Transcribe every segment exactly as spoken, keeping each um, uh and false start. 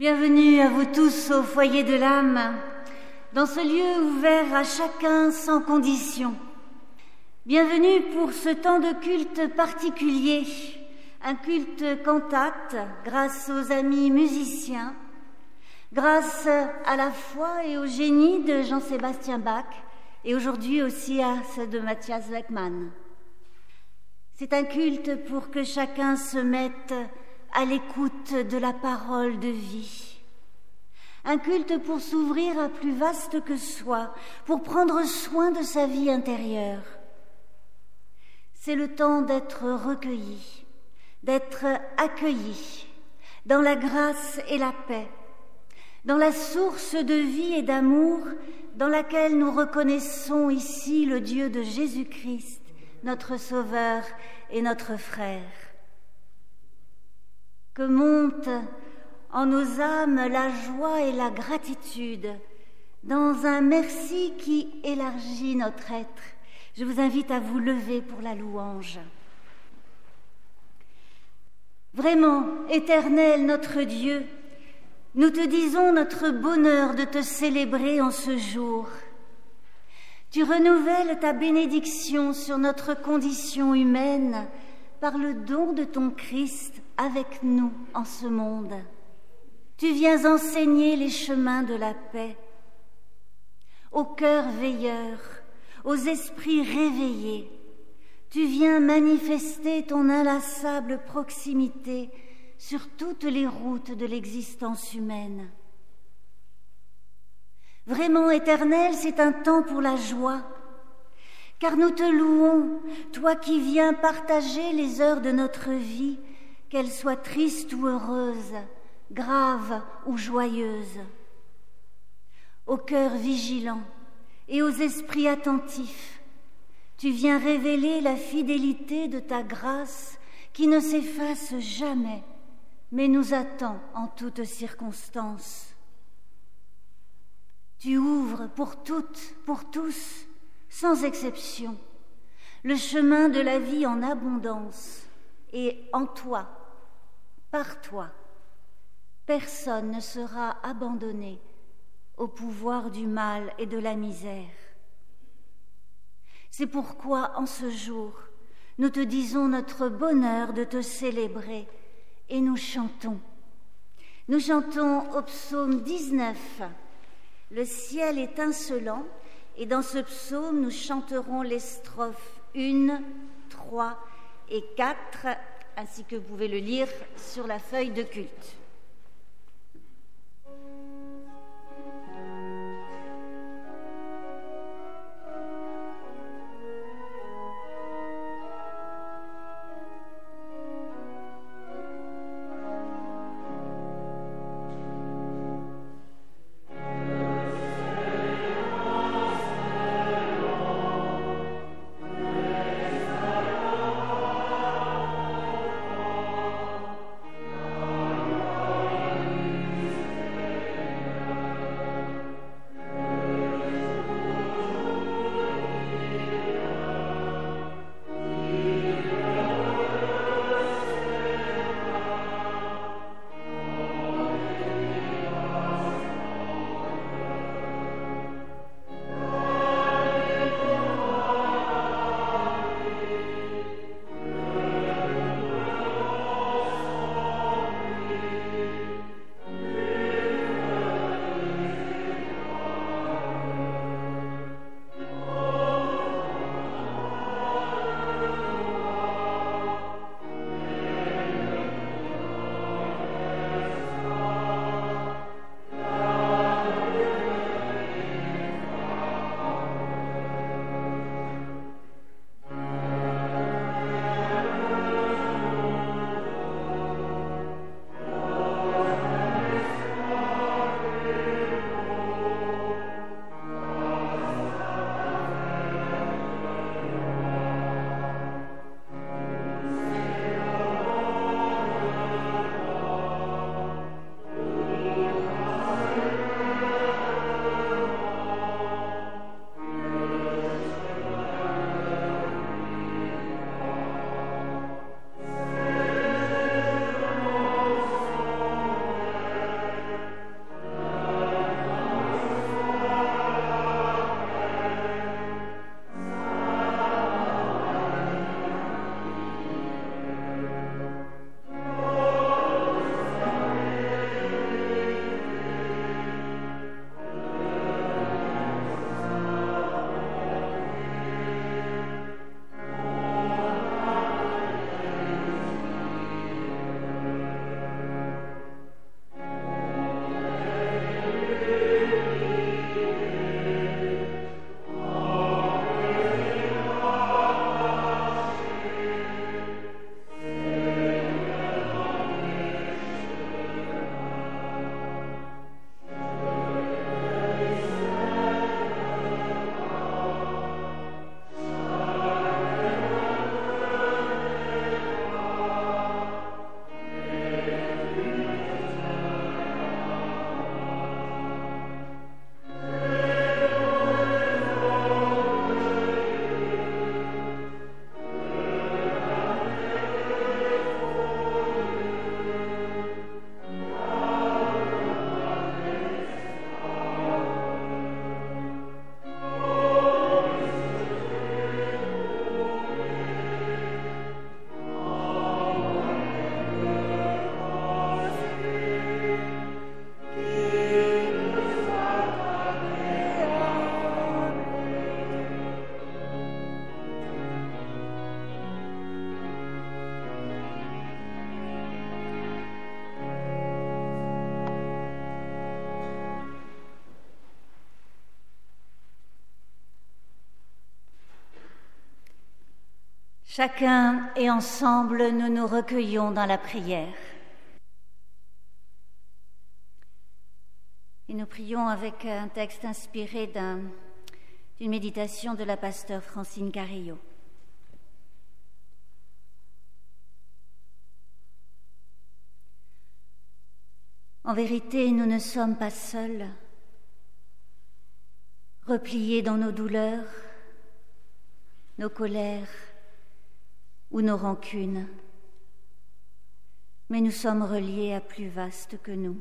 Bienvenue à vous tous au foyer de l'âme, dans ce lieu ouvert à chacun sans condition. Bienvenue pour ce temps de culte particulier, un culte cantate grâce aux amis musiciens, grâce à la foi et au génie de Jean-Sébastien Bach et aujourd'hui aussi à ceux de Matthias Weckmann. C'est un culte pour que chacun se mette à l'écoute de la parole de vie. Un culte pour s'ouvrir à plus vaste que soi, pour prendre soin de sa vie intérieure. C'est le temps d'être recueilli, d'être accueilli dans la grâce et la paix, dans la source de vie et d'amour dans laquelle nous reconnaissons ici le Dieu de Jésus-Christ, notre Sauveur et notre frère. Que monte en nos âmes la joie et la gratitude dans un merci qui élargit notre être. Je vous invite à vous lever pour la louange. Vraiment, Éternel notre Dieu, nous te disons notre bonheur de te célébrer en ce jour. Tu renouvelles ta bénédiction sur notre condition humaine par le don de ton Christ avec nous en ce monde. Tu viens enseigner les chemins de la paix. Aux cœurs veilleurs, aux esprits réveillés, tu viens manifester ton inlassable proximité sur toutes les routes de l'existence humaine. Vraiment, Éternel, c'est un temps pour la joie, car nous te louons, toi qui viens partager les heures de notre vie, qu'elles soient tristes ou heureuses, graves ou joyeuses. Aux cœurs vigilants et aux esprits attentifs, tu viens révéler la fidélité de ta grâce qui ne s'efface jamais, mais nous attend en toutes circonstances. Tu ouvres pour toutes, pour tous, sans exception, le chemin de la vie en abondance, et en toi, par toi, personne ne sera abandonné au pouvoir du mal et de la misère. C'est pourquoi, en ce jour, nous te disons notre bonheur de te célébrer et nous chantons. Nous chantons au psaume dix-neuf, « Le ciel étincelant », et dans ce psaume, nous chanterons les strophes un, trois et quatre, ainsi que vous pouvez le lire sur la feuille de culte. Oh Chacun et ensemble, nous nous recueillons dans la prière. Et nous prions avec un texte inspiré d'un, d'une méditation de la pasteure Francine Carillo. En vérité, nous ne sommes pas seuls, repliés dans nos douleurs, nos colères ou nos rancunes, mais nous sommes reliés à plus vaste que nous.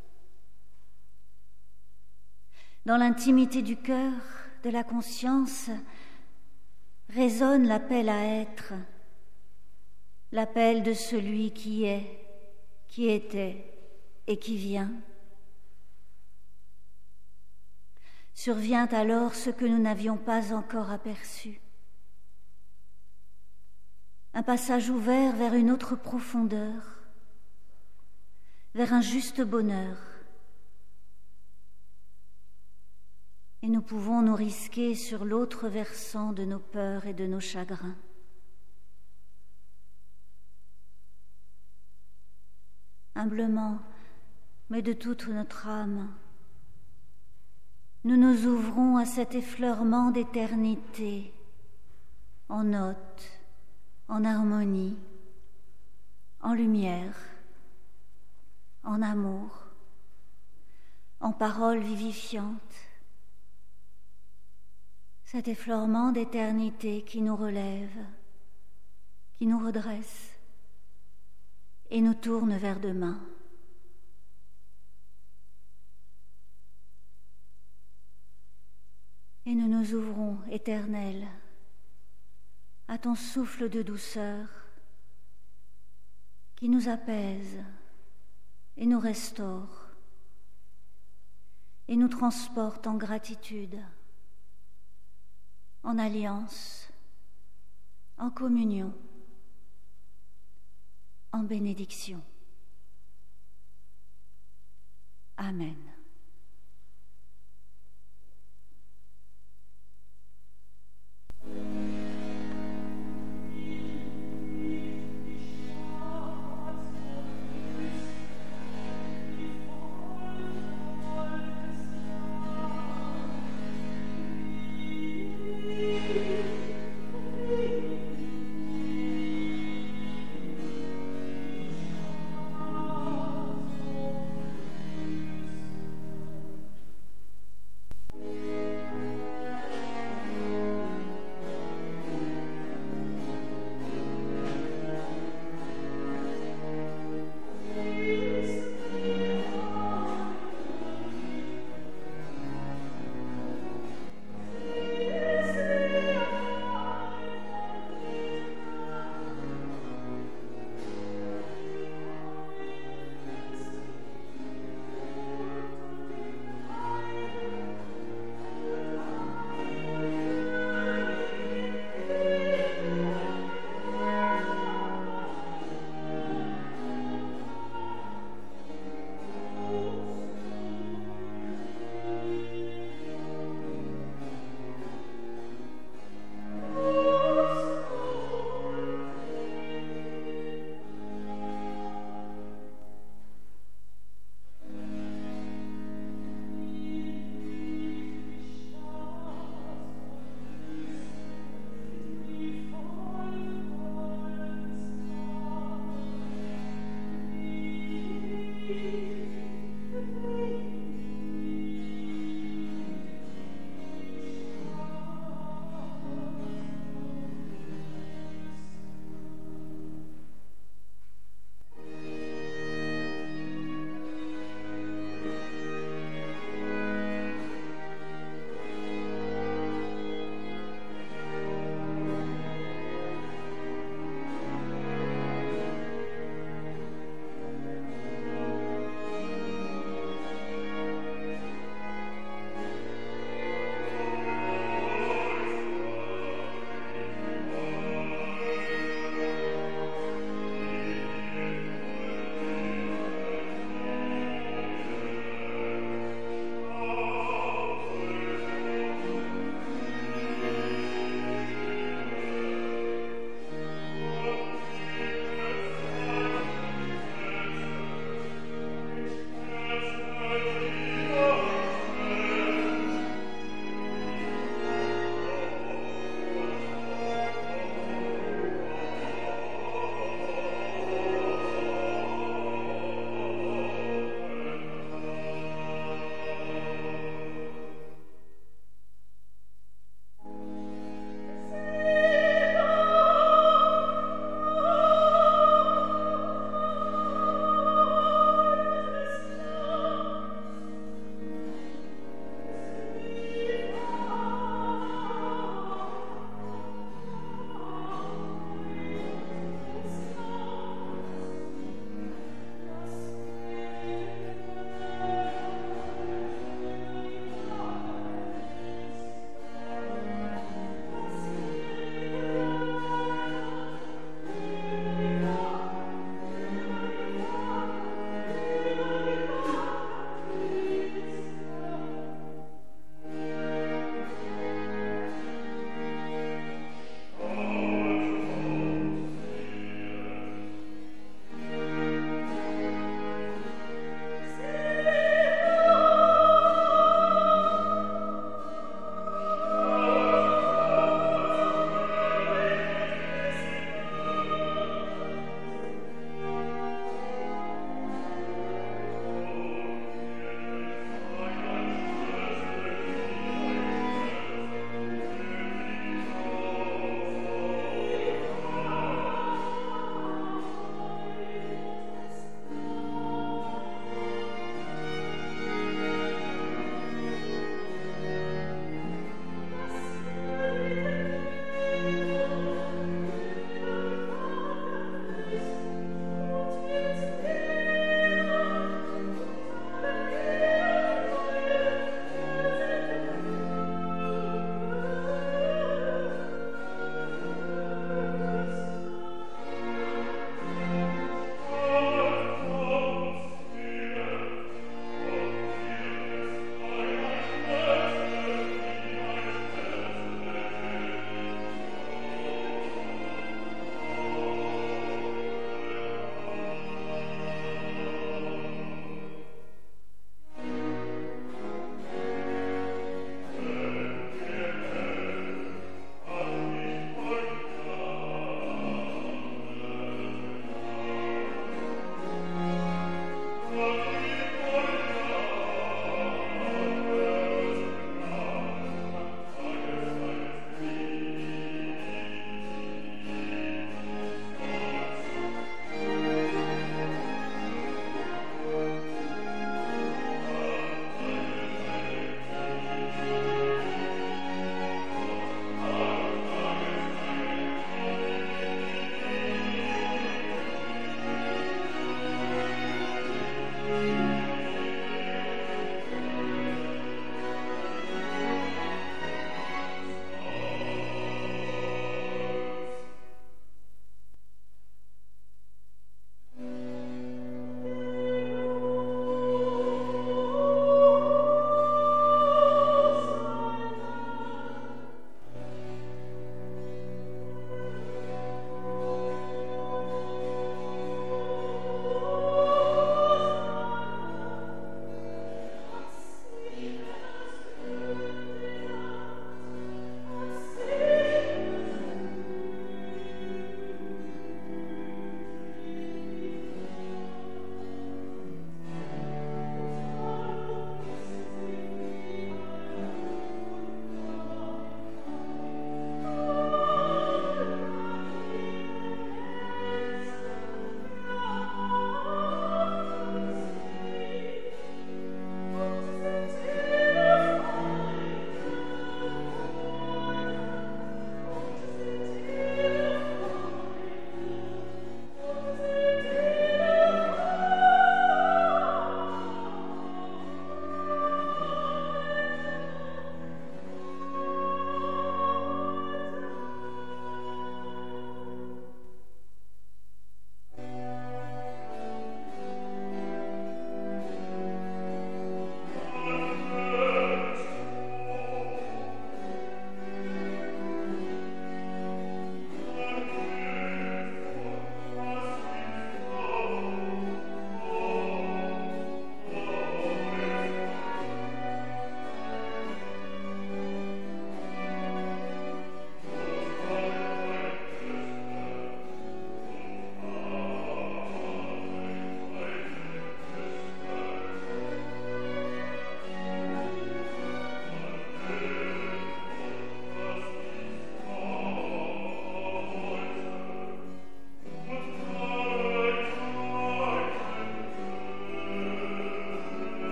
Dans l'intimité du cœur, de la conscience, résonne l'appel à être, l'appel de celui qui est, qui était et qui vient. Survient alors ce que nous n'avions pas encore aperçu. Un passage ouvert vers une autre profondeur, vers un juste bonheur. Et nous pouvons nous risquer sur l'autre versant de nos peurs et de nos chagrins. Humblement, mais de toute notre âme, nous nous ouvrons à cet effleurement d'éternité, en notes, en harmonie, en lumière, en amour, en paroles vivifiantes. Cet effleurement d'éternité qui nous relève, qui nous redresse et nous tourne vers demain. Et nous nous ouvrons, Éternel, à ton souffle de douceur qui nous apaise et nous restaure et nous transporte en gratitude, en alliance, en communion, en bénédiction. Amen.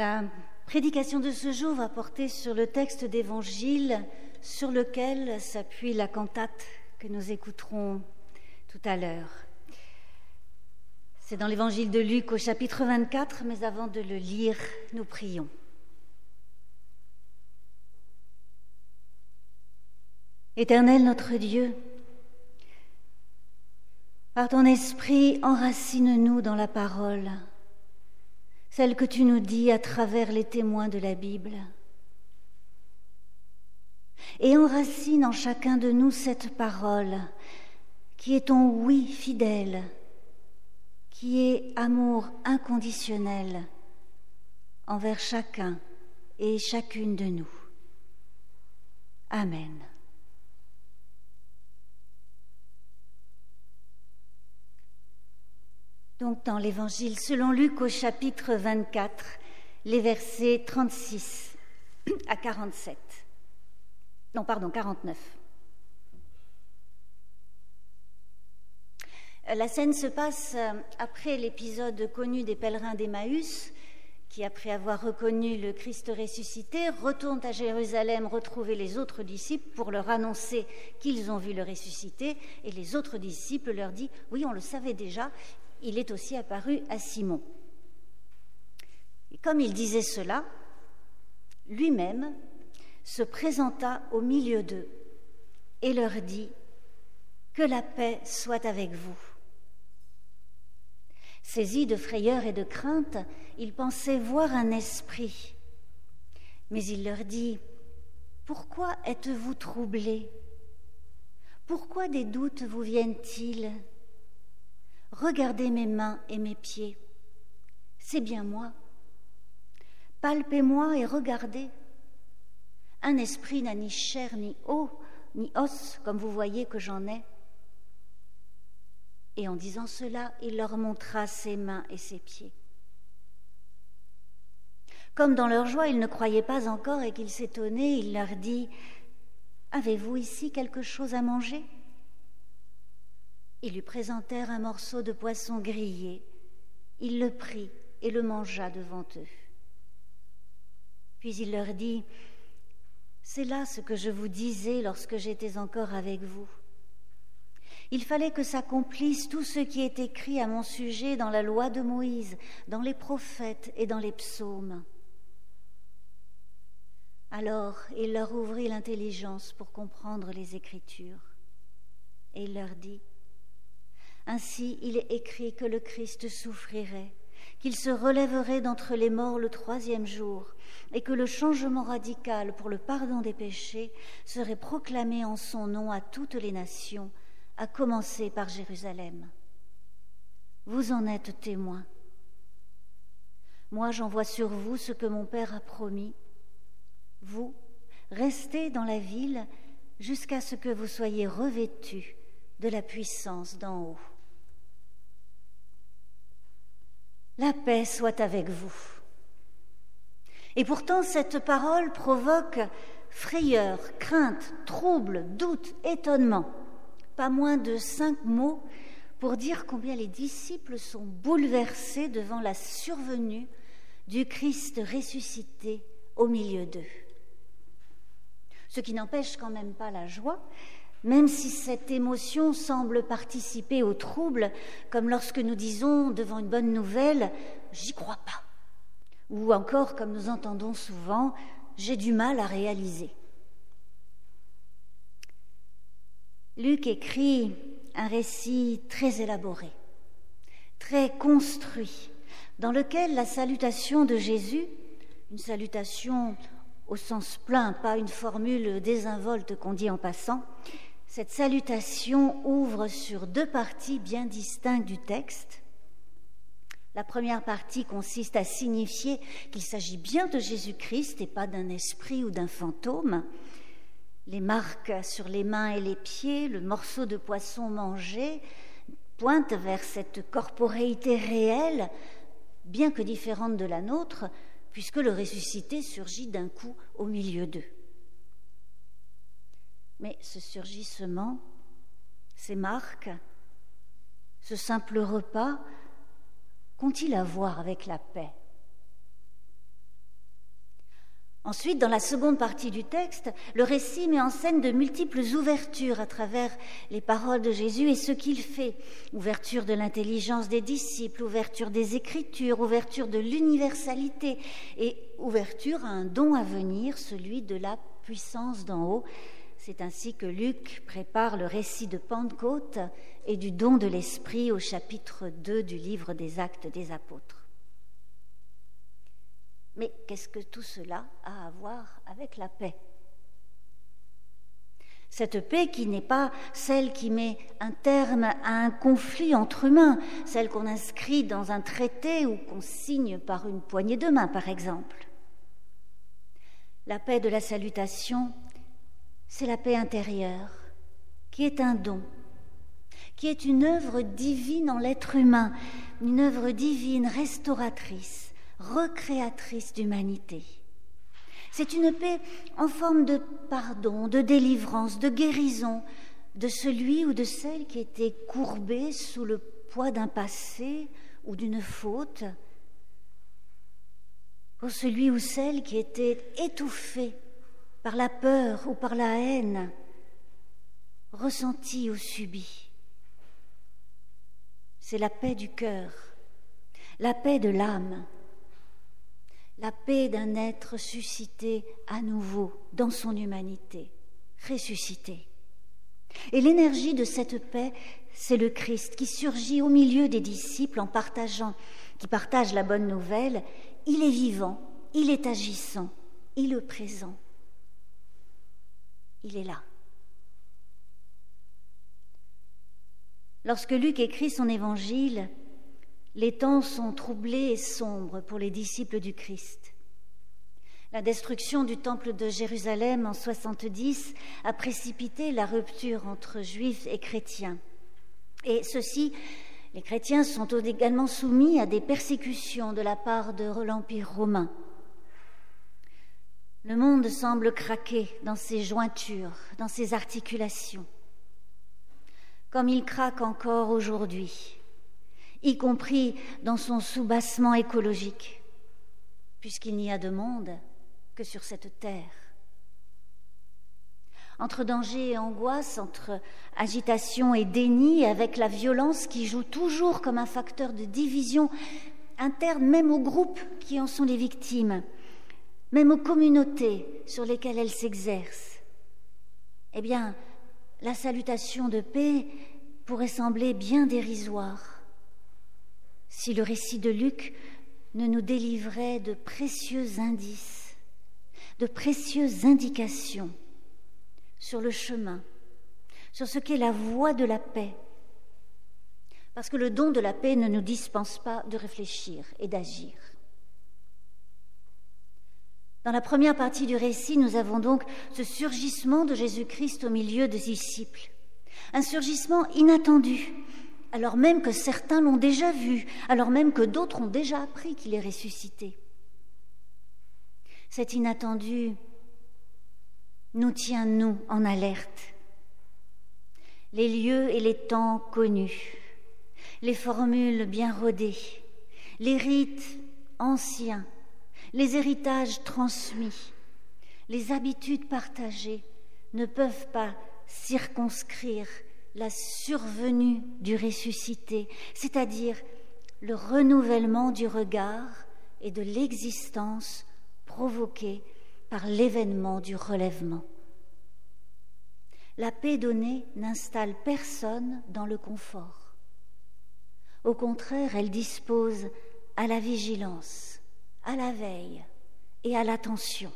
La prédication de ce jour va porter sur le texte d'évangile sur lequel s'appuie la cantate que nous écouterons tout à l'heure. C'est dans l'évangile de Luc au chapitre vingt-quatre, mais avant de le lire, nous prions. Éternel notre Dieu, par ton esprit, enracine-nous dans la parole, celle que tu nous dis à travers les témoins de la Bible. Et enracine en chacun de nous cette parole qui est ton oui fidèle, qui est amour inconditionnel envers chacun et chacune de nous. Amen. Donc dans l'Évangile selon Luc au chapitre vingt-quatre, les versets trente-six à quarante-sept. Non, pardon, quarante-neuf. La scène se passe après l'épisode connu des pèlerins d'Emmaüs, qui, après avoir reconnu le Christ ressuscité, retournent à Jérusalem retrouver les autres disciples pour leur annoncer qu'ils ont vu le ressuscité. Et les autres disciples leur disent « Oui, on le savait déjà, il est aussi apparu à Simon. » Et comme il disait cela, lui-même se présenta au milieu d'eux et leur dit « Que la paix soit avec vous. » Saisis de frayeur et de crainte, ils pensaient voir un esprit. Mais il leur dit « Pourquoi êtes-vous troublés? Pourquoi des doutes vous viennent-ils? Regardez mes mains et mes pieds. C'est bien moi. Palpez-moi et regardez. Un esprit n'a ni chair ni os, ni os, comme vous voyez que j'en ai. » Et en disant cela, il leur montra ses mains et ses pieds. Comme dans leur joie, ils ne croyaient pas encore et qu'ils s'étonnaient, il leur dit « Avez-vous ici quelque chose à manger ?» Ils lui présentèrent un morceau de poisson grillé. Il le prit et le mangea devant eux. Puis il leur dit « C'est là ce que je vous disais lorsque j'étais encore avec vous. Il fallait que s'accomplisse tout ce qui est écrit à mon sujet dans la loi de Moïse, dans les prophètes et dans les psaumes. » Alors il leur ouvrit l'intelligence pour comprendre les Écritures. Et il leur dit « Ainsi il est écrit que le Christ souffrirait, qu'il se relèverait d'entre les morts le troisième jour, et que le changement radical pour le pardon des péchés serait proclamé en son nom à toutes les nations, à commencer par Jérusalem. Vous en êtes témoins. Moi, j'envoie sur vous ce que mon Père a promis. Vous, restez dans la ville jusqu'à ce que vous soyez revêtus de la puissance d'en haut. La paix soit avec vous. » Et pourtant, cette parole provoque frayeur, crainte, trouble, doute, étonnement. Pas moins de cinq mots pour dire combien les disciples sont bouleversés devant la survenue du Christ ressuscité au milieu d'eux. Ce qui n'empêche quand même pas la joie, même si cette émotion semble participer au trouble, comme lorsque nous disons devant une bonne nouvelle « j'y crois pas », ou encore comme nous entendons souvent « j'ai du mal à réaliser ». Luc écrit un récit très élaboré, très construit, dans lequel la salutation de Jésus, une salutation au sens plein, pas une formule désinvolte qu'on dit en passant, cette salutation ouvre sur deux parties bien distinctes du texte. La première partie consiste à signifier qu'il s'agit bien de Jésus-Christ et pas d'un esprit ou d'un fantôme. Les marques sur les mains et les pieds, le morceau de poisson mangé, pointent vers cette corporéité réelle, bien que différente de la nôtre, puisque le ressuscité surgit d'un coup au milieu d'eux. Mais ce surgissement, ces marques, ce simple repas, qu'ont-ils à voir avec la paix? Ensuite, dans la seconde partie du texte, le récit met en scène de multiples ouvertures à travers les paroles de Jésus et ce qu'il fait. Ouverture de l'intelligence des disciples, ouverture des Écritures, ouverture de l'universalité et ouverture à un don à venir, celui de la puissance d'en haut. C'est ainsi que Luc prépare le récit de Pentecôte et du don de l'Esprit au chapitre deux du livre des Actes des Apôtres. Mais qu'est-ce que tout cela a à voir avec la paix ? Cette paix qui n'est pas celle qui met un terme à un conflit entre humains, celle qu'on inscrit dans un traité ou qu'on signe par une poignée de main, par exemple. La paix de la salutation, c'est la paix intérieure, qui est un don, qui est une œuvre divine en l'être humain, une œuvre divine restauratrice, recréatrice d'humanité. C'est une paix en forme de pardon, de délivrance, de guérison de celui ou de celle qui était courbé sous le poids d'un passé ou d'une faute, pour celui ou celle qui était étouffé par la peur ou par la haine, ressentie ou subie. C'est la paix du cœur, la paix de l'âme, la paix d'un être suscité à nouveau dans son humanité, ressuscité. Et l'énergie de cette paix, c'est le Christ qui surgit au milieu des disciples en partageant, qui partagent la bonne nouvelle. Il est vivant, il est agissant, il est présent. Il est là. Lorsque Luc écrit son évangile, les temps sont troublés et sombres pour les disciples du Christ. La destruction du temple de Jérusalem en soixante-dix a précipité la rupture entre juifs et chrétiens. Et ceux-ci, les chrétiens, sont également soumis à des persécutions de la part de l'Empire romain. Le monde semble craquer dans ses jointures, dans ses articulations, comme il craque encore aujourd'hui, y compris dans son soubassement écologique, puisqu'il n'y a de monde que sur cette terre. Entre danger et angoisse, entre agitation et déni, avec la violence qui joue toujours comme un facteur de division interne, même aux groupes qui en sont les victimes, même aux communautés sur lesquelles elles s'exercent, eh bien, la salutation de paix pourrait sembler bien dérisoire si le récit de Luc ne nous délivrait de précieux indices, de précieuses indications sur le chemin, sur ce qu'est la voie de la paix. Parce que le don de la paix ne nous dispense pas de réfléchir et d'agir. Dans la première partie du récit, nous avons donc ce surgissement de Jésus-Christ au milieu des disciples. Un surgissement inattendu, alors même que certains l'ont déjà vu, alors même que d'autres ont déjà appris qu'il est ressuscité. Cet inattendu nous tient, nous, en alerte. Les lieux et les temps connus, les formules bien rodées, les rites anciens, les héritages transmis, les habitudes partagées ne peuvent pas circonscrire la survenue du ressuscité, c'est-à-dire le renouvellement du regard et de l'existence provoquée par l'événement du relèvement. La paix donnée n'installe personne dans le confort. Au contraire, elle dispose à la vigilance, à la veille et à l'attention.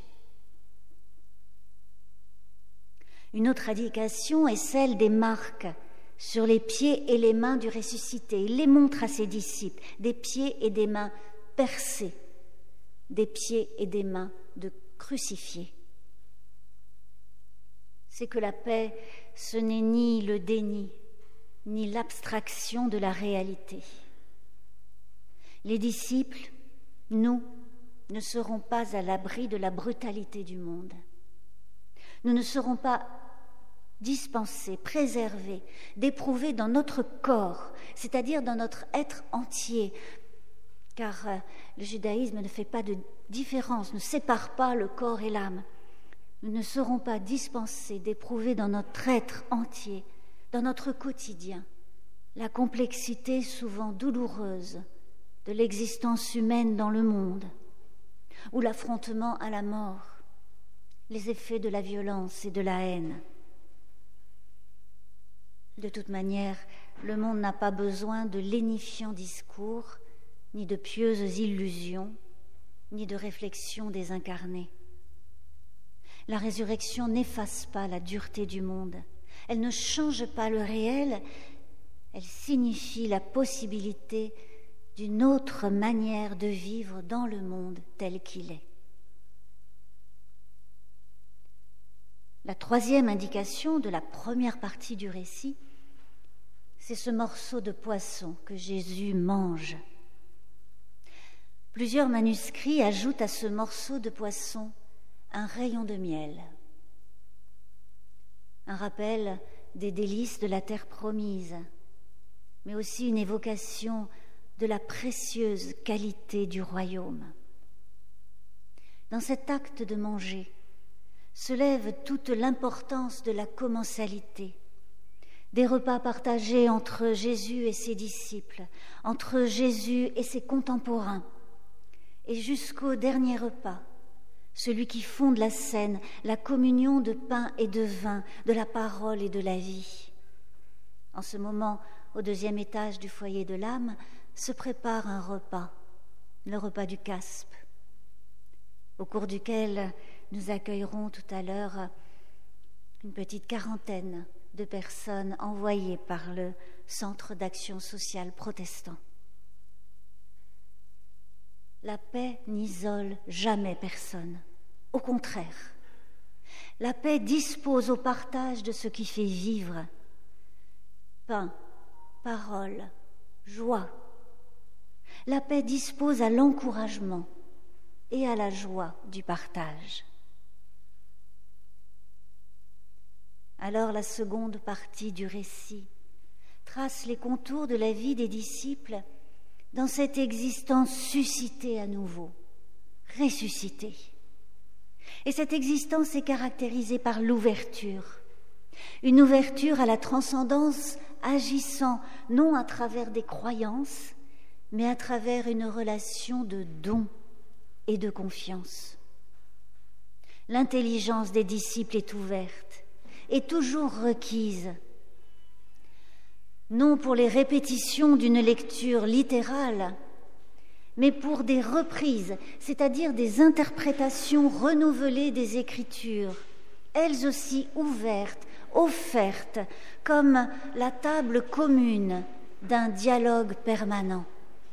Une autre indication est celle des marques sur les pieds et les mains du ressuscité. Il les montre à ses disciples, des pieds et des mains percés, des pieds et des mains de crucifiés. C'est que la paix, ce n'est ni le déni, ni l'abstraction de la réalité. Les disciples, nous, ne serons pas à l'abri de la brutalité du monde. Nous ne serons pas dispensés, préservés, d'éprouver dans notre corps, c'est-à-dire dans notre être entier, car euh, le judaïsme ne fait pas de différence, ne sépare pas le corps et l'âme. Nous ne serons pas dispensés d'éprouver dans notre être entier, dans notre quotidien, la complexité souvent douloureuse de l'existence humaine dans le monde, ou l'affrontement à la mort, les effets de la violence et de la haine. De toute manière, le monde n'a pas besoin de lénifiants discours, ni de pieuses illusions, ni de réflexions désincarnées. La résurrection n'efface pas la dureté du monde. Elle ne change pas le réel, elle signifie la possibilité d'une autre manière de vivre dans le monde tel qu'il est. La troisième indication de la première partie du récit, c'est ce morceau de poisson que Jésus mange. Plusieurs manuscrits ajoutent à ce morceau de poisson un rayon de miel, un rappel des délices de la terre promise, mais aussi une évocation de la précieuse qualité du royaume. Dans cet acte de manger se lève toute l'importance de la commensalité, des repas partagés entre Jésus et ses disciples, entre Jésus et ses contemporains, et jusqu'au dernier repas, celui qui fonde la scène, la communion de pain et de vin, de la parole et de la vie. En ce moment, au deuxième étage du foyer de l'âme, se prépare un repas, le repas du Caspe, au cours duquel nous accueillerons tout à l'heure une petite quarantaine de personnes envoyées par le Centre d'action sociale protestant. La paix n'isole jamais personne. Au contraire, la paix dispose au partage de ce qui fait vivre. Pain, parole, joie. La paix dispose à l'encouragement et à la joie du partage. Alors la seconde partie du récit trace les contours de la vie des disciples dans cette existence suscitée à nouveau, ressuscitée. Et cette existence est caractérisée par l'ouverture, une ouverture à la transcendance agissant non à travers des croyances, mais à travers une relation de don et de confiance. L'intelligence des disciples est ouverte et toujours requise, non pour les répétitions d'une lecture littérale, mais pour des reprises, c'est-à-dire des interprétations renouvelées des Écritures, elles aussi ouvertes, offertes, comme la table commune d'un dialogue permanent.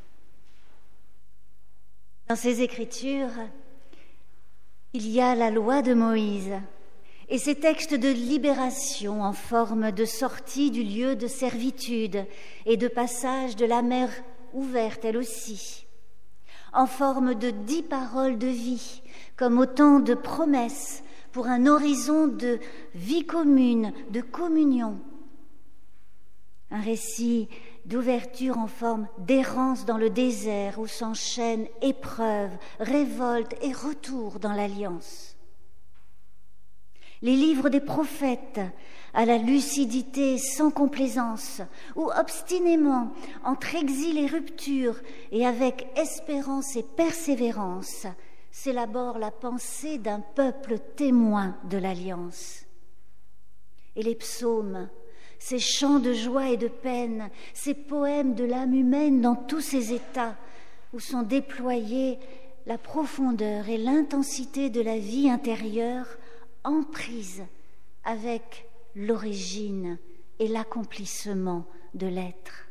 Dans ces Écritures, il y a la loi de Moïse et ces textes de libération en forme de sortie du lieu de servitude et de passage de la mer ouverte elle aussi, en forme de dix paroles de vie, comme autant de promesses pour un horizon de vie commune, de communion. Un récit d'ouverture en forme d'errance dans le désert où s'enchaînent épreuves, révoltes et retour dans l'alliance. Les livres des prophètes, à la lucidité sans complaisance, où obstinément, entre exil et rupture, et avec espérance et persévérance, s'élabore la pensée d'un peuple témoin de l'alliance. Et les psaumes, ces chants de joie et de peine, ces poèmes de l'âme humaine dans tous ses états, où sont déployés la profondeur et l'intensité de la vie intérieure, en prise avec l'origine et l'accomplissement de l'être.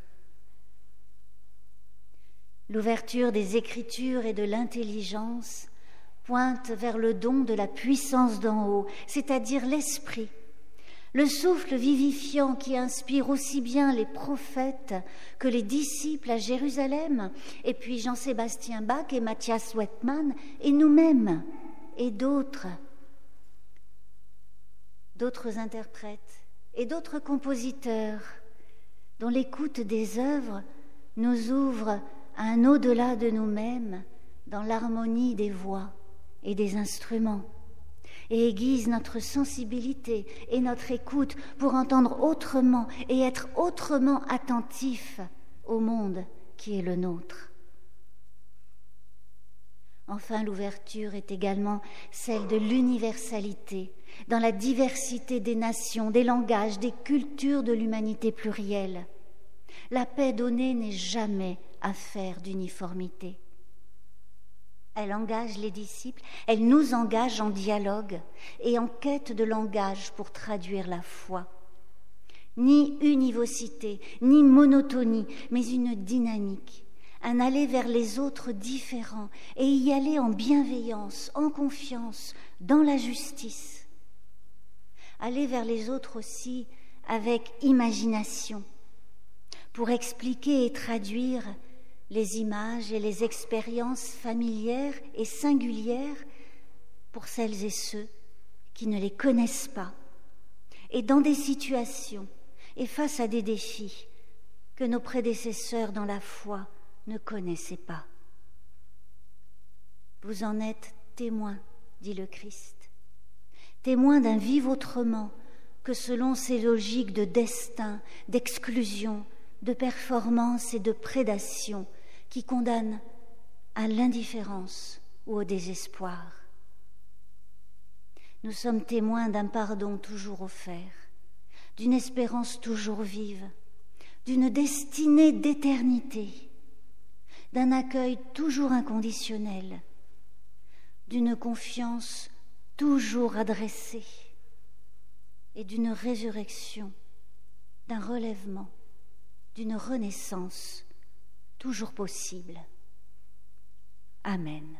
L'ouverture des Écritures et de l'intelligence pointe vers le don de la puissance d'en haut, c'est-à-dire l'esprit, le souffle vivifiant qui inspire aussi bien les prophètes que les disciples à Jérusalem, et puis Jean-Sébastien Bach et Matthias Wettmann, et nous-mêmes, et d'autres. D'autres interprètes et d'autres compositeurs dont l'écoute des œuvres nous ouvre à un au-delà de nous-mêmes dans l'harmonie des voix et des instruments, et aiguise notre sensibilité et notre écoute pour entendre autrement et être autrement attentifs au monde qui est le nôtre. Enfin, l'ouverture est également celle de l'universalité, dans la diversité des nations, des langages, des cultures de l'humanité plurielle. La paix donnée n'est jamais affaire d'uniformité. Elle engage les disciples, elle nous engage en dialogue et en quête de langage pour traduire la foi. Ni univocité, ni monotonie, mais une dynamique, un aller vers les autres différents et y aller en bienveillance, en confiance, dans la justice. Aller vers les autres aussi avec imagination, pour expliquer et traduire les images et les expériences familières et singulières pour celles et ceux qui ne les connaissent pas, et dans des situations et face à des défis que nos prédécesseurs dans la foi ne connaissaient pas. Vous en êtes témoins, dit le Christ, témoins d'un vivre autrement que selon ces logiques de destin, d'exclusion, de performance et de prédation qui condamnent à l'indifférence ou au désespoir. Nous sommes témoins d'un pardon toujours offert, d'une espérance toujours vive, d'une destinée d'éternité, d'un accueil toujours inconditionnel, d'une confiance toujours adressée et d'une résurrection, d'un relèvement, d'une renaissance toujours possible. Amen.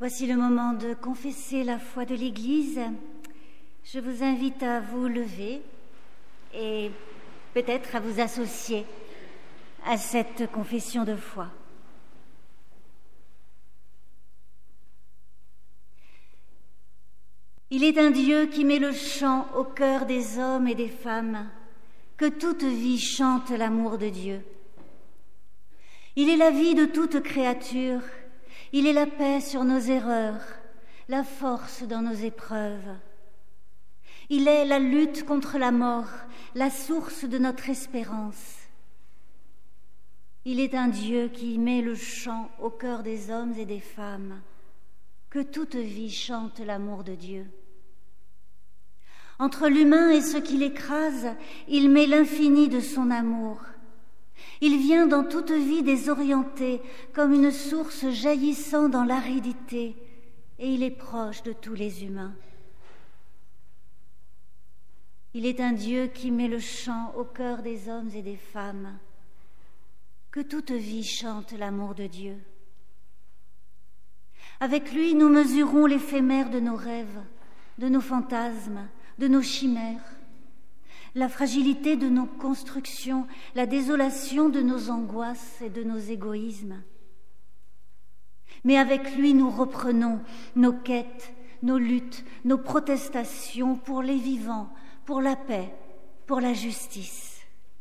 Voici le moment de confesser la foi de l'Église. Je vous invite à vous lever et peut-être à vous associer à cette confession de foi. Il est un Dieu qui met le chant au cœur des hommes et des femmes, que toute vie chante l'amour de Dieu. Il est la vie de toute créature, il est la paix sur nos erreurs, la force dans nos épreuves. Il est la lutte contre la mort, la source de notre espérance. Il est un Dieu qui met le chant au cœur des hommes et des femmes, que toute vie chante l'amour de Dieu. Entre l'humain et ce qui l'écrase, il met l'infini de son amour. Il vient dans toute vie désorientée comme une source jaillissant dans l'aridité, et il est proche de tous les humains. Il est un Dieu qui met le chant au cœur des hommes et des femmes, que toute vie chante l'amour de Dieu. Avec lui, nous mesurons l'éphémère de nos rêves, de nos fantasmes, de nos chimères, la fragilité de nos constructions, la désolation de nos angoisses et de nos égoïsmes. Mais avec lui, nous reprenons nos quêtes, nos luttes, nos protestations pour les vivants, pour la paix, pour la justice.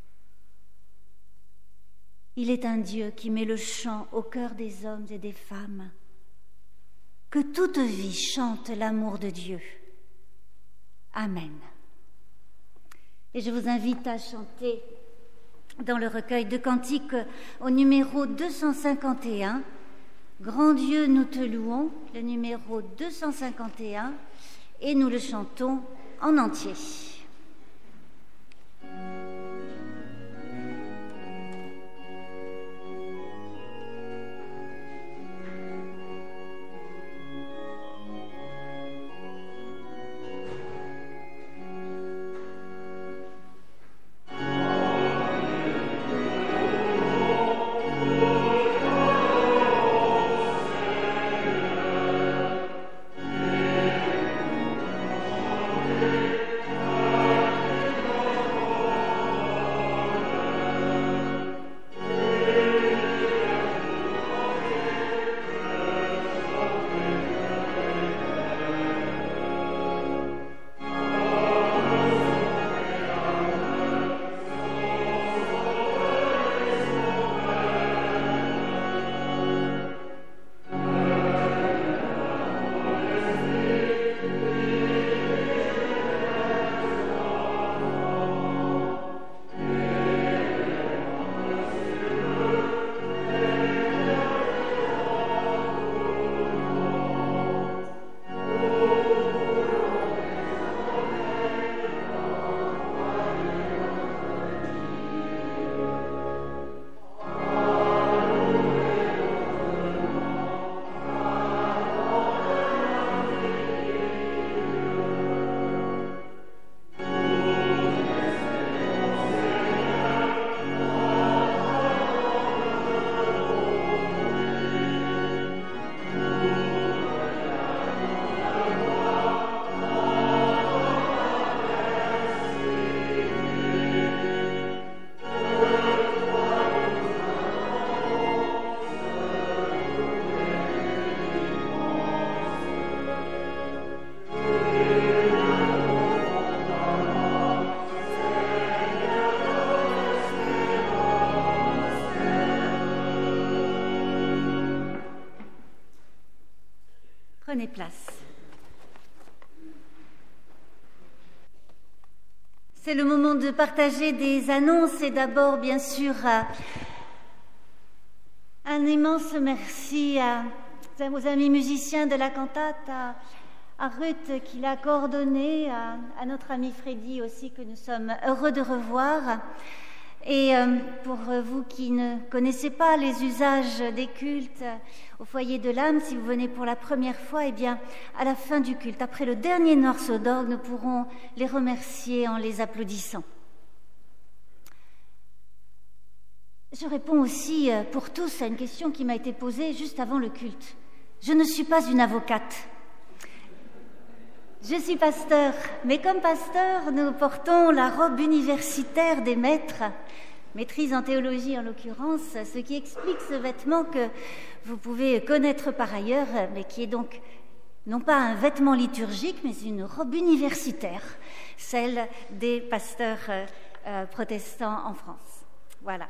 Il est un Dieu qui met le chant au cœur des hommes et des femmes, que toute vie chante l'amour de Dieu. Amen. Et je vous invite à chanter dans le recueil de cantiques au numéro deux cent cinquante et un, Grand Dieu, nous te louons, le numéro deux cent cinquante et un, et nous le chantons en entier. Prenez place. C'est le moment de partager des annonces et d'abord, bien sûr, un immense merci à, aux amis musiciens de la cantate, à, à Ruth qui l'a coordonné, à, à notre ami Freddy aussi que nous sommes heureux de revoir. Et euh, pour vous qui ne connaissez pas les usages des cultes au foyer de l'âme, si vous venez pour la première fois, eh bien, à la fin du culte, après le dernier morceau d'orgue, nous pourrons les remercier en les applaudissant. Je réponds aussi pour tous à une question qui m'a été posée juste avant le culte. Je ne suis pas une avocate. Je suis pasteur, mais comme pasteur, nous portons la robe universitaire des maîtres, maîtrise en théologie en l'occurrence, ce qui explique ce vêtement que vous pouvez connaître par ailleurs, mais qui est donc non pas un vêtement liturgique, mais une robe universitaire, celle des pasteurs euh, protestants en France. Voilà.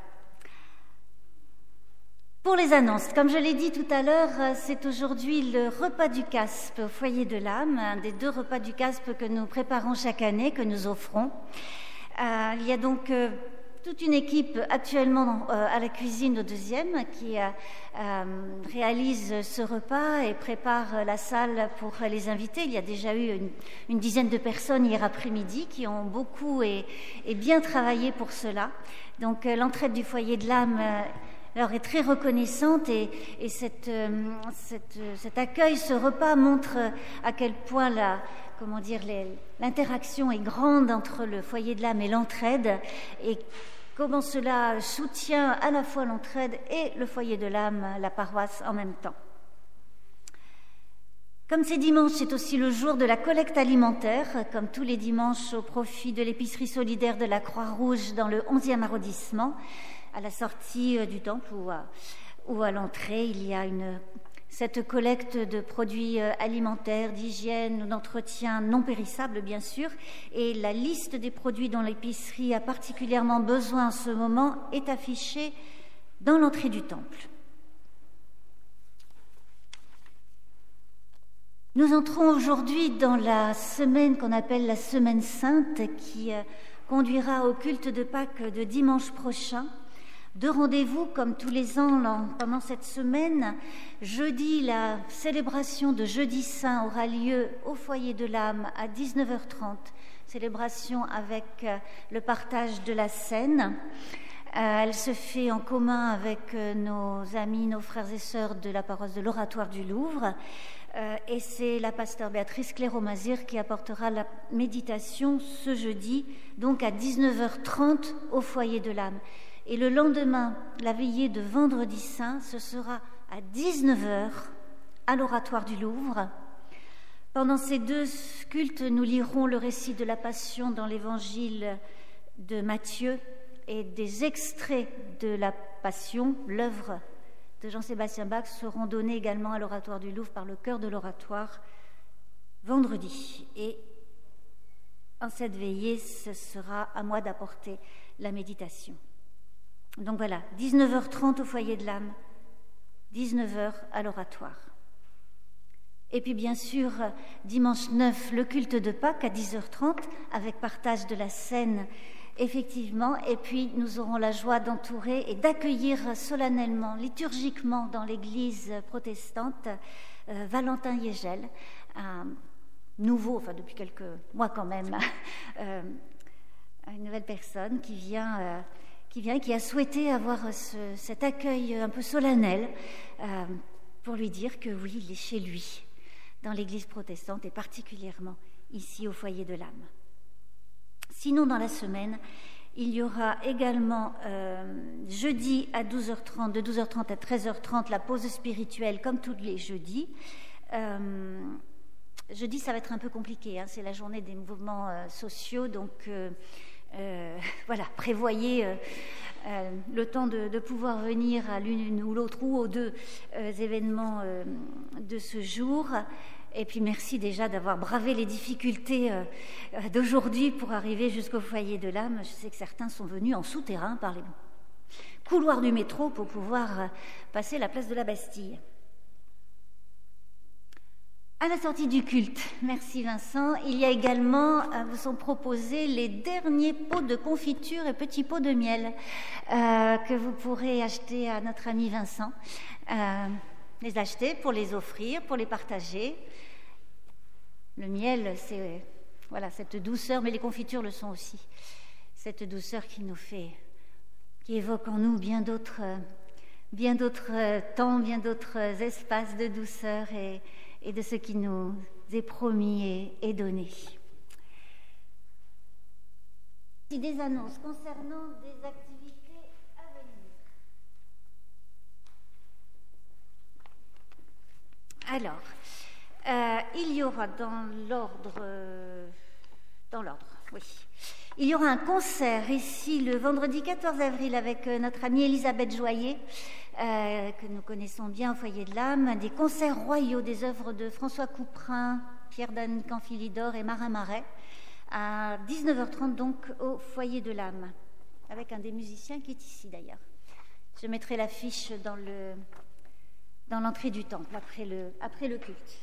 Pour les annonces, comme je l'ai dit tout à l'heure, c'est aujourd'hui le repas du Caspe au foyer de l'âme, un des deux repas du Caspe que nous préparons chaque année, que nous offrons. Euh, il y a donc euh, toute une équipe actuellement euh, à la cuisine au deuxième qui euh, euh, réalise ce repas et prépare la salle pour les invités. Il y a déjà eu une, une dizaine de personnes hier après-midi qui ont beaucoup et, et bien travaillé pour cela. Donc euh, l'entraide du foyer de l'âme euh, leur est très reconnaissante et, et cette, euh, cette, euh, cet accueil, ce repas montre à quel point la, comment dire, les, l'interaction est grande entre le foyer de l'âme et l'entraide et comment cela soutient à la fois l'entraide et le foyer de l'âme, la paroisse en même temps. Comme c'est dimanche, c'est aussi le jour de la collecte alimentaire, comme tous les dimanches au profit de l'épicerie solidaire de la Croix-Rouge dans le onzième arrondissement. À la sortie du temple ou à, ou à l'entrée, il y a une, cette collecte de produits alimentaires, d'hygiène, d'entretien non périssables bien sûr, et la liste des produits dont l'épicerie a particulièrement besoin en ce moment est affichée dans l'entrée du temple. Nous entrons aujourd'hui dans la semaine qu'on appelle la Semaine Sainte qui conduira au culte de Pâques de dimanche prochain. Deux rendez-vous, comme tous les ans, pendant cette semaine. Jeudi, la célébration de Jeudi Saint aura lieu au foyer de l'âme à dix-neuf heures trente. Célébration avec le partage de la scène. Elle se fait en commun avec nos amis, nos frères et sœurs de la paroisse de l'Oratoire du Louvre. Et c'est la pasteur Béatrice Cléro-Mazir qui apportera la méditation ce jeudi, donc à dix-neuf heures trente au foyer de l'âme. Et le lendemain, la veillée de Vendredi Saint, ce sera à dix-neuf heures à l'Oratoire du Louvre. Pendant ces deux cultes, nous lirons le récit de la Passion dans l'Évangile de Matthieu et des extraits de la Passion, l'œuvre de Jean-Sébastien Bach, seront donnés également à l'Oratoire du Louvre par le chœur de l'Oratoire vendredi. Et en cette veillée, ce sera à moi d'apporter la méditation. Donc voilà, dix-neuf heures trente au foyer de l'âme, dix-neuf heures à l'Oratoire. Et puis bien sûr, dimanche neuf, le culte de Pâques à dix heures trente, avec partage de la scène, effectivement. Et puis nous aurons la joie d'entourer et d'accueillir solennellement, liturgiquement dans l'église protestante, euh, Valentin Yegel, un nouveau, enfin depuis quelques mois quand même, euh, une nouvelle personne qui vient... Euh, qui vient, qui a souhaité avoir ce, cet accueil un peu solennel euh, pour lui dire que oui, il est chez lui, dans l'église protestante et particulièrement ici au foyer de l'âme. Sinon, dans la semaine, il y aura également euh, jeudi à douze heures trente, de douze heures trente à treize heures trente, la pause spirituelle comme tous les jeudis. Euh, jeudi, ça va être un peu compliqué, hein, c'est la journée des mouvements euh, sociaux, donc... Euh, Euh, voilà, prévoyez euh, euh, le temps de, de pouvoir venir à l'une ou l'autre ou aux deux euh, événements euh, de ce jour. Et puis merci déjà d'avoir bravé les difficultés euh, d'aujourd'hui pour arriver jusqu'au foyer de l'âme. Je sais que certains sont venus en souterrain par les couloirs du métro pour pouvoir euh, passer la place de la Bastille. À la sortie du culte, merci Vincent, il y a également, euh, vous sont proposés les derniers pots de confiture et petits pots de miel euh, que vous pourrez acheter à notre ami Vincent. Euh, les acheter pour les offrir, pour les partager. Le miel, c'est voilà, cette douceur, mais les confitures le sont aussi. Cette douceur qui nous fait, qui évoque en nous bien d'autres, bien d'autres temps, bien d'autres espaces de douceur et et de ce qui nous est promis et, et donné. Des annonces concernant des activités à venir. Alors, euh, il y aura dans l'ordre, euh, dans l'ordre, oui. Il y aura un concert ici le vendredi quatorze avril avec euh, notre amie Elisabeth Joyer, euh, que nous connaissons bien au Foyer de l'Âme, des concerts royaux des œuvres de François Couperin, Pierre-Dan Canfilidor et Marin Marais, à dix-neuf heures trente donc au Foyer de l'Âme, avec un des musiciens qui est ici d'ailleurs. Je mettrai l'affiche dans le, dans l'entrée du temple, après le, après le culte.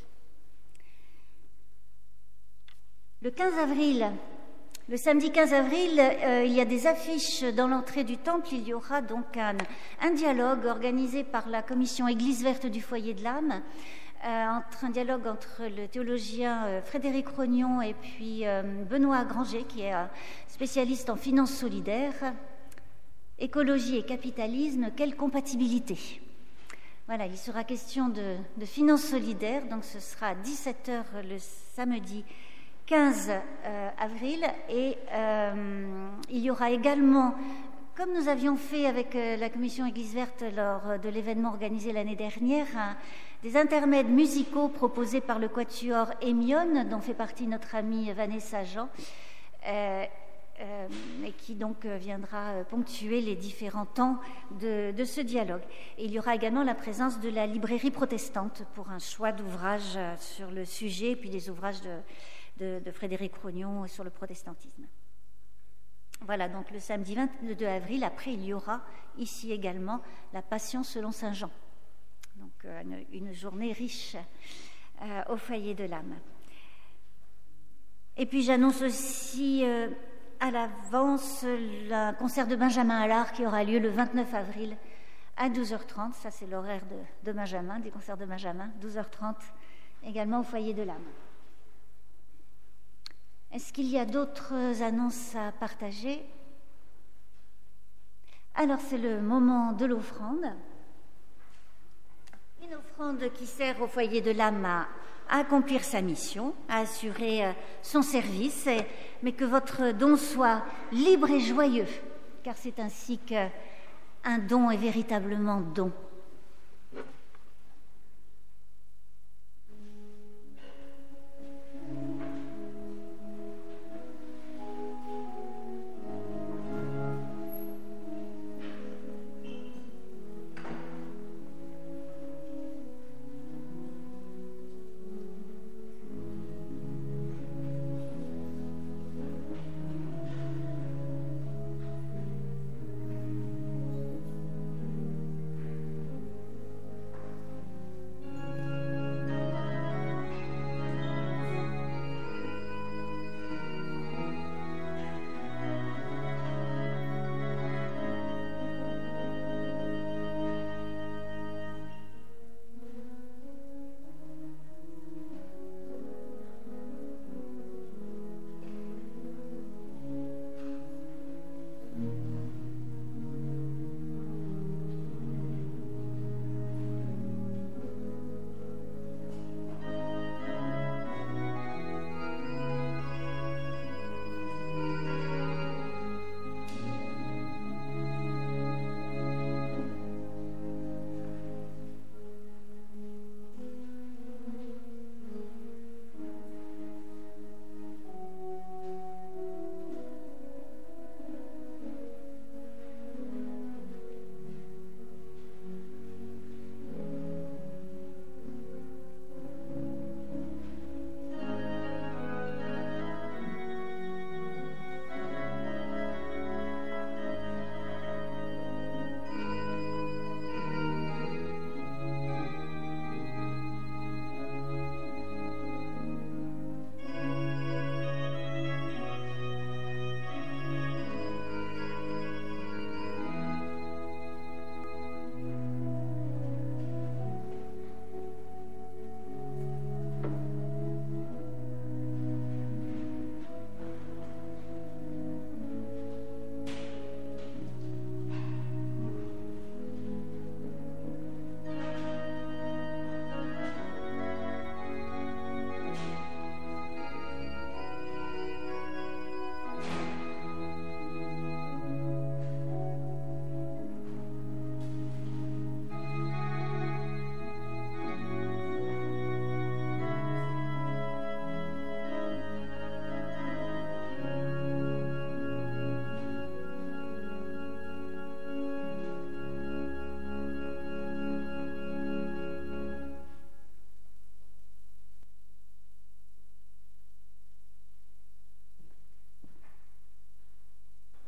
Le quinze avril, le samedi quinze avril, euh, il y a des affiches dans l'entrée du temple. Il y aura donc un, un dialogue organisé par la commission Église verte du Foyer de l'Âme, euh, entre un dialogue entre le théologien euh, Frédéric Rognon et puis euh, Benoît Granger, qui est euh, spécialiste en finances solidaires, écologie et capitalisme, quelle compatibilité? Voilà, il sera question de, de finances solidaires, donc ce sera à dix-sept heures le samedi quinze avril, et euh, il y aura également, comme nous avions fait avec euh, la commission Église verte lors de l'événement organisé l'année dernière, hein, des intermèdes musicaux proposés par le quatuor Hémione, dont fait partie notre amie Vanessa Jean, euh, euh, et qui donc euh, viendra ponctuer les différents temps de, de ce dialogue. Et il y aura également la présence de la librairie protestante pour un choix d'ouvrages sur le sujet, et puis des ouvrages de De, de Frédéric Rognon sur le protestantisme. Voilà, donc le samedi vingt-deux avril, après il y aura ici également la Passion selon Saint Jean. Donc euh, une, une journée riche euh, au Foyer de l'Âme. Et puis j'annonce aussi euh, à l'avance le concert de Benjamin Allard qui aura lieu le vingt-neuf avril à douze heures trente. Ça c'est l'horaire de, de Benjamin, des concerts de Benjamin, douze heures trente, également au Foyer de l'Âme. Est-ce qu'il y a d'autres annonces à partager? Alors, c'est le moment de l'offrande. Une offrande qui sert au Foyer de l'Âme à, à accomplir sa mission, à assurer son service, et, mais que votre don soit libre et joyeux, car c'est ainsi qu'un don est véritablement don.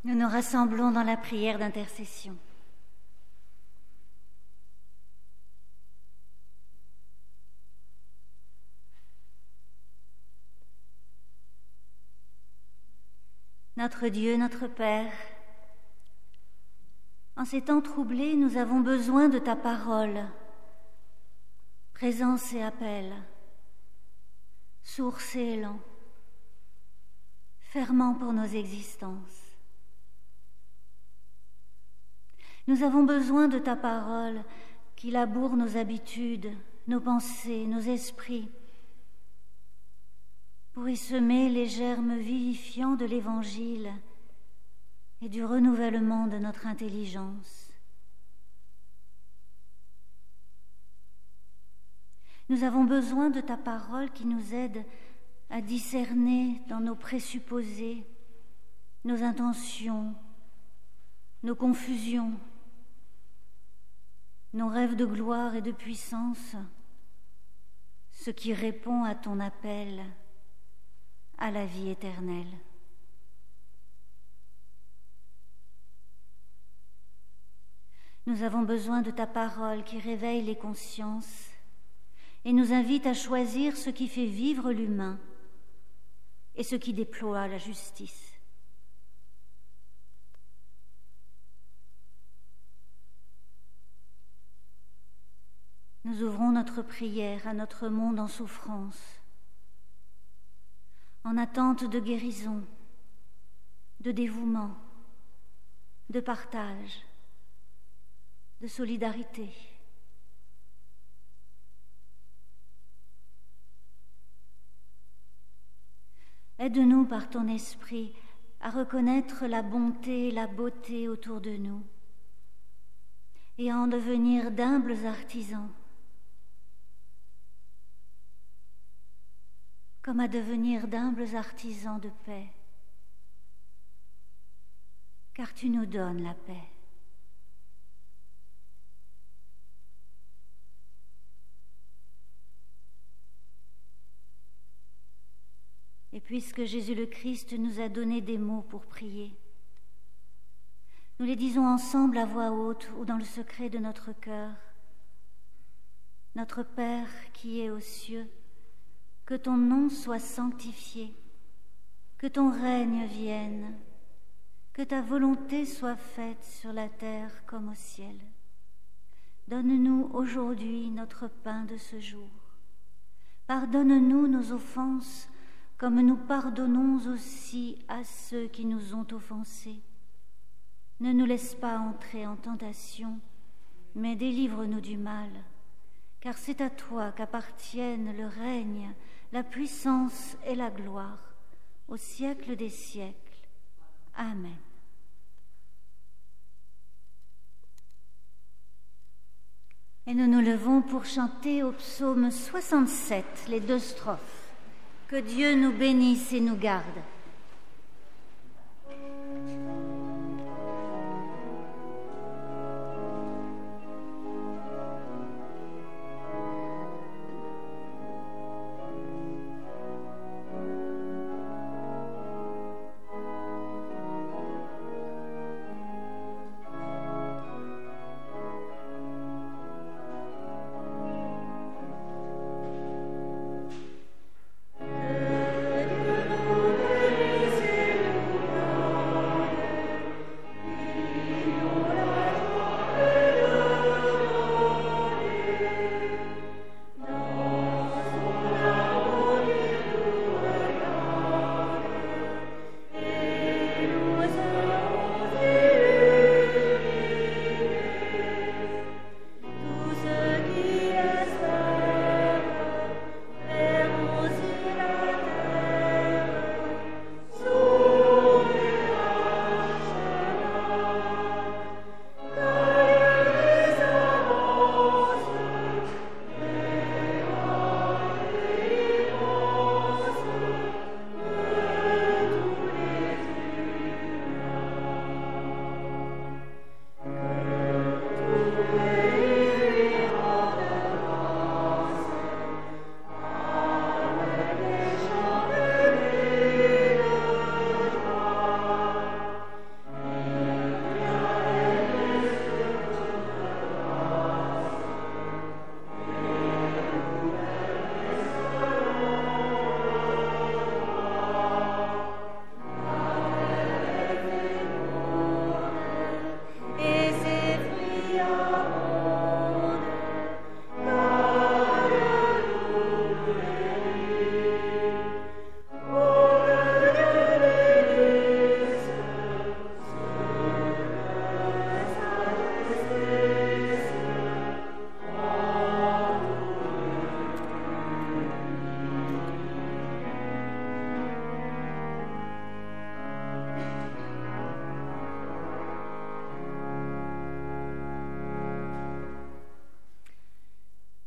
Nous nous rassemblons dans la prière d'intercession. Notre Dieu, notre Père, en ces temps troublés, nous avons besoin de ta parole, présence et appel, source et élan, ferment pour nos existences. Nous avons besoin de ta parole qui laboure nos habitudes, nos pensées, nos esprits, pour y semer les germes vivifiants de l'Évangile et du renouvellement de notre intelligence. Nous avons besoin de ta parole qui nous aide à discerner dans nos présupposés, nos intentions, nos confusions, nos rêves de gloire et de puissance, ce qui répond à ton appel à la vie éternelle. Nous avons besoin de ta parole qui réveille les consciences et nous invite à choisir ce qui fait vivre l'humain et ce qui déploie la justice. Nous ouvrons notre prière à notre monde en souffrance, en attente de guérison, de dévouement, de partage, de solidarité. Aide-nous par ton esprit à reconnaître la bonté et la beauté autour de nous et à en devenir d'humbles artisans, comme à devenir d'humbles artisans de paix, car tu nous donnes la paix. Et puisque Jésus le Christ nous a donné des mots pour prier, nous les disons ensemble à voix haute ou dans le secret de notre cœur. Notre Père qui es aux cieux, que ton nom soit sanctifié, que ton règne vienne, que ta volonté soit faite sur la terre comme au ciel. Donne-nous aujourd'hui notre pain de ce jour. Pardonne-nous nos offenses, comme nous pardonnons aussi à ceux qui nous ont offensés. Ne nous laisse pas entrer en tentation, mais délivre-nous du mal, car c'est à toi qu'appartiennent le règne, la puissance et la gloire, au siècle des siècles. Amen. Et nous nous levons pour chanter au psaume soixante-sept, les deux strophes. Que Dieu nous bénisse et nous garde. Que Dieu nous bénisse.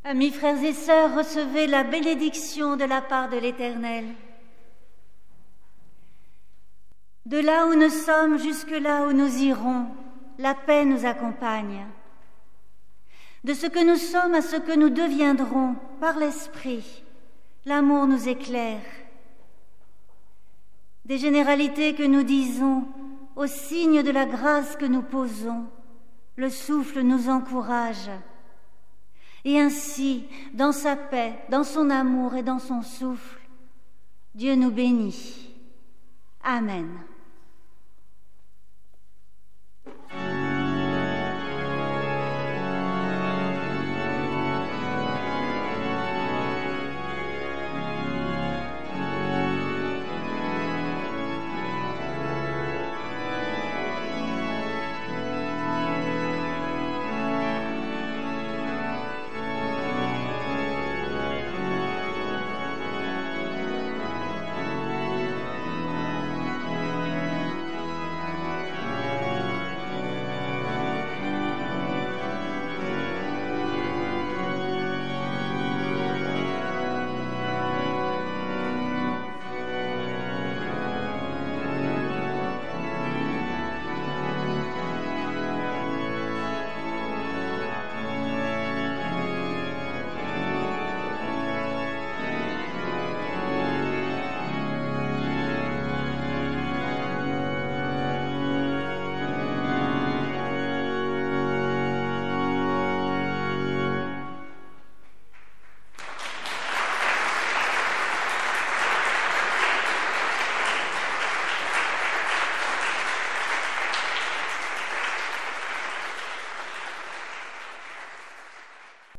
Amis, frères et sœurs, recevez la bénédiction de la part de l'Éternel. De là où nous sommes jusque là où nous irons, la paix nous accompagne. De ce que nous sommes à ce que nous deviendrons, par l'Esprit, l'amour nous éclaire. Des généralités que nous disons, au signe de la grâce que nous posons, le souffle nous encourage. Et ainsi, dans sa paix, dans son amour et dans son souffle, Dieu nous bénit. Amen.